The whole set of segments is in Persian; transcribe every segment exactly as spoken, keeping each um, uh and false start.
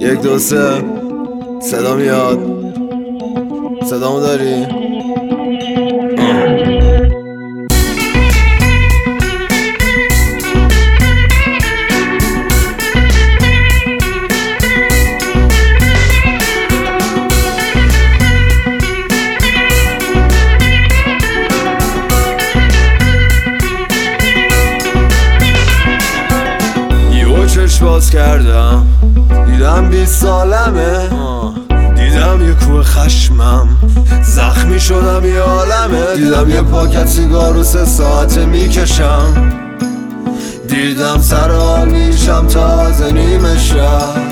یک دو سه صدا میاد، صدامو داری؟ چشم باز کردم دیدم بیست سالمه، دیدم یه کوه خشمم زخمی شدم یه عالمه، دیدم یه پاکت سیگار رو سه ساعته میکشم، دیدم سر حال میشم تازه نیمه شب.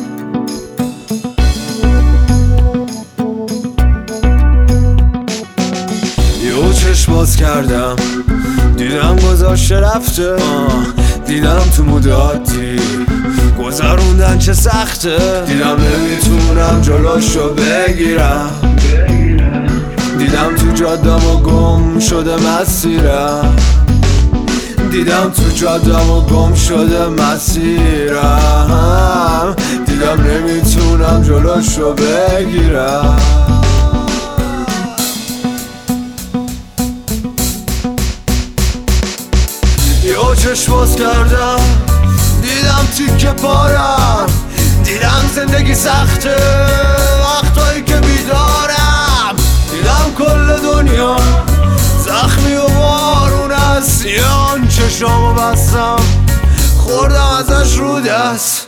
یهو چشم باز کردم دیدم گذاشته رفته، دیدم تو مود عادی گذروندن چه سخته، دیدم نمیتونم جلوشو بگیرم، دیدم تو جادم و گم شده مسیرم، دیدم تو جادم و گم شده مسیرم، دیدم نمیتونم جلوشو بگیرم. یهو چشم باز کردم دیدم تیکه پارم، دیدم زندگی سخته وقتایی که بیدارم، دیدم کل دنیا زخمی و بارون است، یان چشامو بستم خوردم ازش رو دست.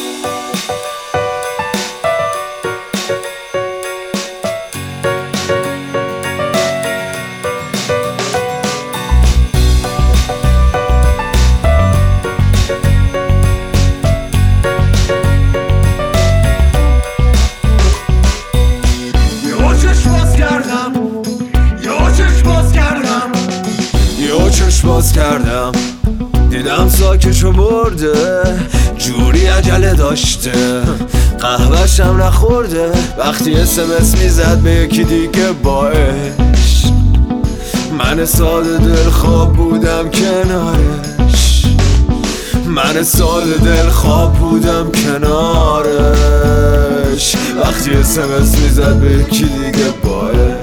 چشم باز کردم دیدم ساکشو برده، جوری عجله داشته قهوه‌شم نخورده، وقتی اس ام اس میزد به یکی دیگه با عشق، من ساده دل خواب بودم کنارش، من ساده دل خواب بودم کنارش، وقتی اس ام اس میزد به یکی دیگه با عشق.